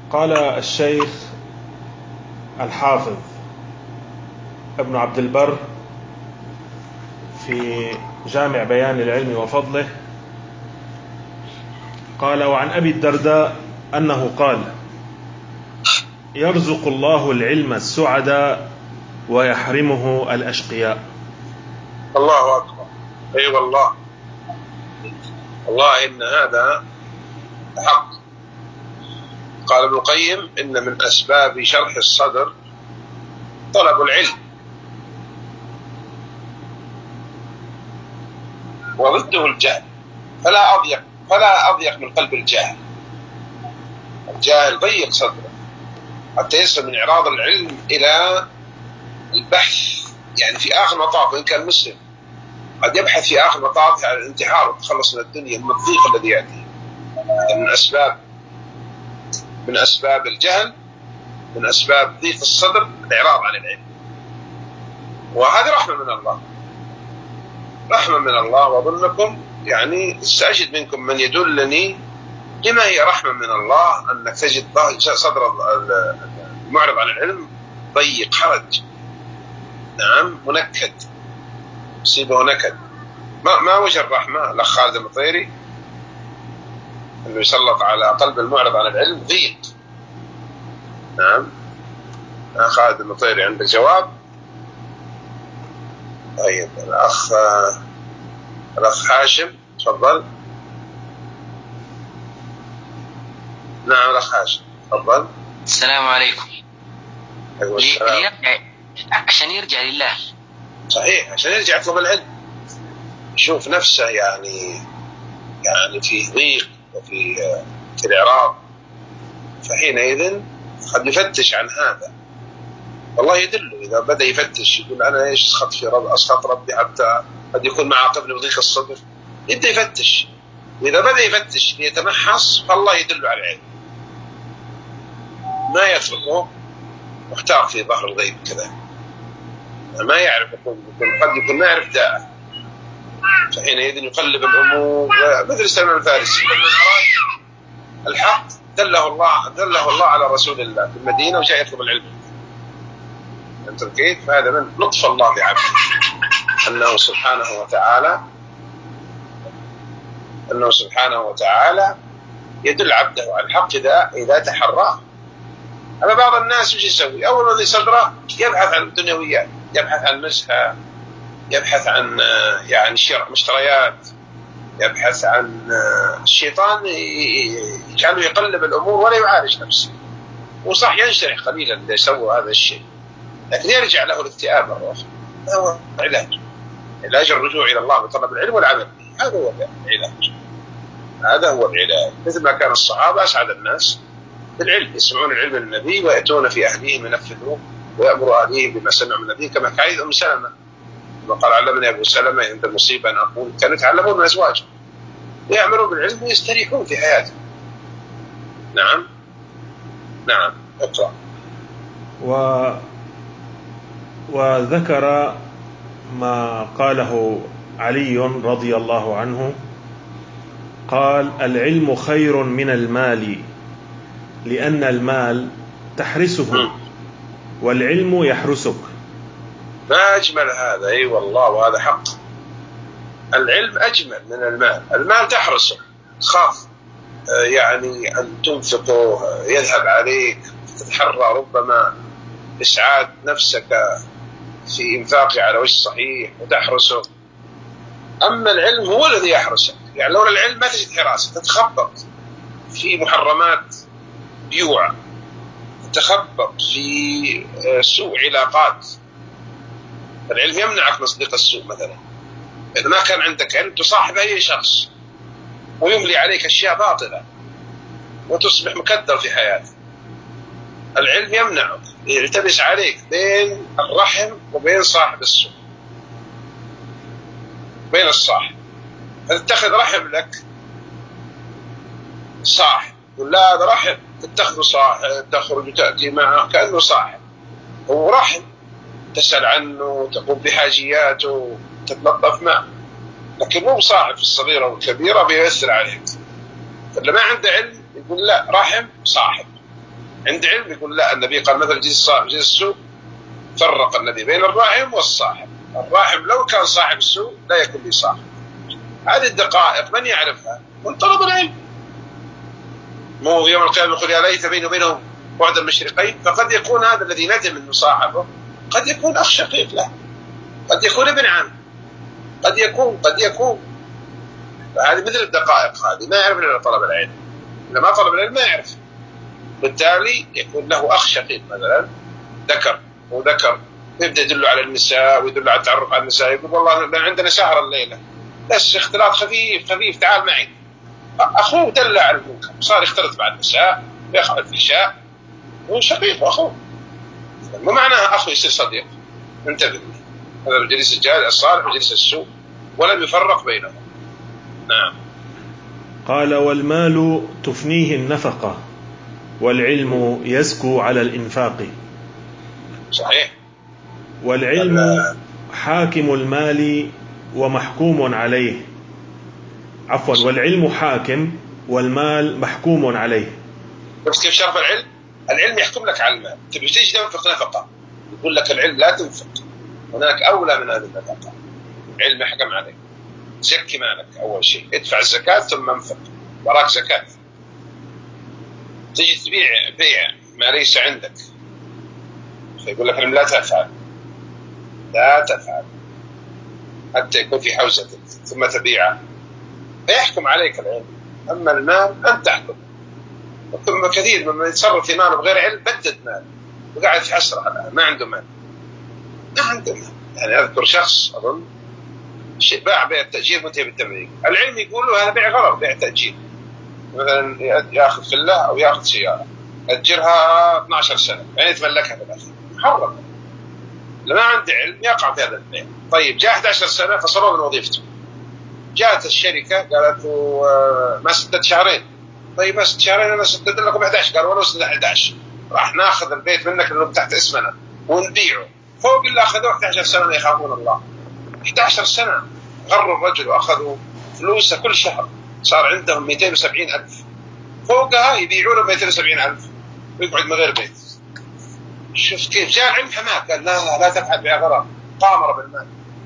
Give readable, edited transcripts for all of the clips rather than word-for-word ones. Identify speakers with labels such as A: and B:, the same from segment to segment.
A: قال الشيخ الحافظ ابن عبد البر في جامع بيان العلم وفضله، قال: وعن أبي الدرداء أنه قال: يرزق الله العلم السعداء ويحرمه الأشقياء.
B: الله أكبر. أي والله، والله إن هذا حق. قال ابن القيم: إن من أسباب شرح الصدر طلب العلم، وضده الجهل. فلا أضيق من قلب الجاهل. الجاهل ضيق صدره حتى يصل من إعراض العلم إلى البحث، يعني في آخر مطاف. وإن كان مسلم قد يبحث في آخر مطاف عن الانتحار والتخلص من الدنيا، من الضيق الذي يأتي. من أسباب الجهل، من أسباب ضيق الصدر الإعراض عن العلم. وهذه رحمة من الله، رحمة من الله. وأظنكم يعني سأجد منكم من يدلني لما هي رحمة من الله، أنك تجد صدر المعرض عن العلم ضيق حرج، نعم، منكد، يصيبه نكد. ما وجه الرحمة؟ الأخ خالد المطيري أنه يسلط على قلب المعرض عن العلم ضيق. نعم، خالد المطيري عندك جواب؟ طيب، الأخ هاشم تفضل. نعم، الأخ هاشم تفضل.
C: السلام عليكم. عشان يرجع لله.
B: صحيح، عشان يرجع يطلب العلم، يشوف نفسه يعني في ضيق وفي الإعراض، فحينئذ قد يفتش عن هذا. والله يدله إذا بدأ يفتش، يقول أنا إيش أسخط ربي حتى قد يكون معاقبني بضيق الصدر، يبدأ يفتش. وإذا بدأ يفتش ليتمحص فالله يدله على العلم، ما يتركه محتار في ظهر الغيب كذا، ما يعرف، قد يكون ما يعرف داءه، فحينئذ يقلب الأمور مثل سلمان الفارسي لما أراد الحق دله الله على رسول الله في المدينة وجاء يطلب العلم. أنت كيف؟ هذا من لطف الله بعبده، أنه سبحانه وتعالى يدل عبده على الحق إذا تحراه. أما بعض الناس وش يسوي؟ أول ما صدره يبحث عن الدنيويات، يبحث عن نزهة، يبحث عن يعني مشتريات، يبحث عن الشيطان يجعله يقلب الأمور ولا يعالج نفسه. وصح ينشرح قليلا إذا يسوي هذا الشيء، لكن يرجع له الاكتئاب مرة أخرى. هذا هو علاج الرجوع إلى الله بطلب العلم والعمل به. هذا هو العلاج. مثل ما كان الصحابة أسعد الناس بالعلم، يسمعون العلم من النبي ويأتون في أهليهم ينفذون ويأمروا أهليهم بما سمعوا من النبي، كما كان أم سلمة وقال: علمني أبو سلمة عند المصيبة أن أقول. كانوا يتعلمون من أزواجهم ويعملوا بالعلم ويستريحون في حياتهم. نعم، اقرأ.
A: وذكر ما قاله علي رضي الله عنه، قال: العلم خير من المال، لأن المال تحرسه والعلم يحرسك.
B: ما أجمل هذا. أي والله، وهذا حق. العلم أجمل من المال. المال تحرسه، خاف يعني أن تنفقه يذهب عليك، تتحرى ربما إسعاد نفسك في إنفاقه على وجه صحيح وتحرسه. أما العلم هو الذي يحرسك. يعني لولا العلم ما تجد حراسة، تتخبط في محرمات بيوع، تتخبط في سوء علاقات. العلم يمنعك من صديق السوء مثلا. إذا ما كان عندك علم تصاحب أي شخص ويملي عليك أشياء باطلة وتصبح مكدر في حياتك. العلم يمنعك، يلتبس عليك بين الرحم وبين صاحب السوء، بين الصاحب. فتتخذ رحم لك صاحب، يقول لا هذا رحم، تتخذ صاحب، تخرج وتأتي معه كأنه صاحب. هو رحم، تسأل عنه، تقوم بحاجياته، تتلطف معه، لكن مو صاحب في الصغيرة والكبيرة بيأثر عليك. فاللي ما عنده علم يقول لا، رحم صاحب. عند علم يقول لا، النبي قال مثل جلس الصاحب جلس السوء، فرق النبي بين الراحم والصاحب. الراحم لو كان صاحب السوء لا يكون لي صاحب. هذه الدقائق من يعرفها؟ من طلب العلم. مو يوم القيامة يقول يا ليت بيني وبينهم بعد المشرقين، فقد يكون هذا الذي ندم انه صاحبه قد يكون اخ شقيق له، قد يكون ابن عم، قد يكون فهذه مثل الدقائق، هذه ما يعرف الا طلب العلم. اذا ما طلب العلم ما يعرف، بالتالي يكون له اخ شقيق مثلا ذكر وذكر، يبدا يدل على النساء ويدل على التعرف على النساء، يقول والله عندنا سهره الليله بس اختلاط خفيف تعال معي. اخوه دل على المنكر، صار يختلط مع النساء ويقع الفحشاء، هو شقيق واخوه، مو معناها اخو يصير صديق. انتبه، هذا الجليس الصالح وجليس السوء ولم يفرق بينهم. نعم.
A: قال والمال تفنيه النفقة والعلم يزكو على الإنفاق.
B: صحيح.
A: والعلم حاكم المال ومحكوم عليه، عفوا، والعلم حاكم والمال محكوم عليه.
B: بس كيف شرف العلم؟ العلم يحكم لك على المال. تبي تيجي تنفق نفقة، يقول لك العلم لا تنفق، هناك أولى من هذه النفقة. العلم يحكم عليك، زكي مالك أول شيء، ادفع الزكاة ثم انفق، وراك زكاة. تيجي تبيع بيع ما ليس عندك، فيقول لك لا تفعل حتى يكون في حوزتك ثم تبيعه، فيحكم عليك العلم. أما المال أنت تحكم. ثم كثير ممن يتصرف في ماله بغير علم بدد مال وقاعد في حسرة على ما عنده مال. يعني أذكر شخص أظن باع بيع تأجير منتهي بالتمليك، العلم يقول له هذا بيع غلط، بيع تأجير. مثلا ياخذ فيلا أو ياخذ سيارة أجرها 12 سنة يعني يتملكها في الأخير، محرم. لما عنده علم يقع في هذا البيع. طيب جاء 11 سنة فصلوا من وظيفته، جاءت الشركة قالت له ما سدد شهرين. طيب ما سدد شهرين، أنا سدد لكم 11. قال ولو سدد 11 راح ناخذ البيت منك لأنه تحت اسمنا ونبيعه. فوق اللي أخذوه 11 سنة يخافون الله. 11 سنة غروا الرجل وأخذوا فلوسه كل شهر، صار عندهم 270,000، فوقها يبيعونه 270,000 ويقعد من غير بيت. شفت كيف جاء العلم حماه، قال لا تفعل بيع غرر، قامر بالمال.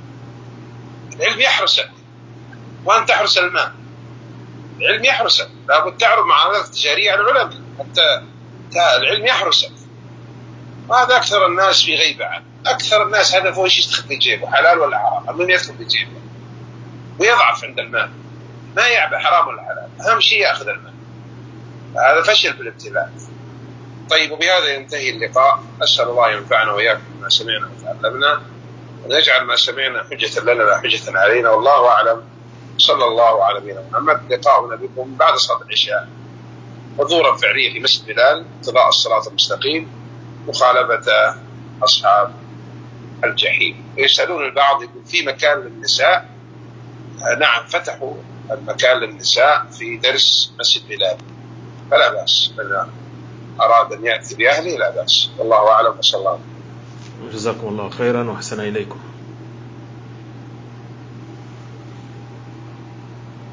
B: العلم يحرسك وأنت تحرس المال. العلم يحرسك، لابد تعرض معاملات تجارية على العلماء حتى العلم يحرسك. وهذا أكثر الناس في غيبة عنه. أكثر الناس هدفه ايش يدخل في جيبه، حلال ولا حرام، المهم يدخل في جيبه ويضعف عند المال، ما يعبأ حرام ولا حلال، أهم شيء يأخذ المال. هذا فشل بالابتلاء. طيب، وبهذا ينتهي اللقاء. أسأل الله ينفعنا وإياكم بما سمعنا وتعلمنا، ونجعل ما سمعنا حجة لنا لا حجة علينا، والله أعلم. صلى الله على نبينا محمد. لقاؤنا بكم بعد صلاة العشاء، حضورا فعليا في مسجد بلال، اتباع الصراط المستقيم، مخالفة أصحاب الجحيم. يسألون البعض يقول في مكان للنساء. نعم، فتحوا المكان للنساء في درس مسجد بلال، فلا بأس، من أراد أن يأتي بأهله لا بأس، والله أعلم. وصلى الله.
A: جزاكم الله خيرا وأحسن إليكم.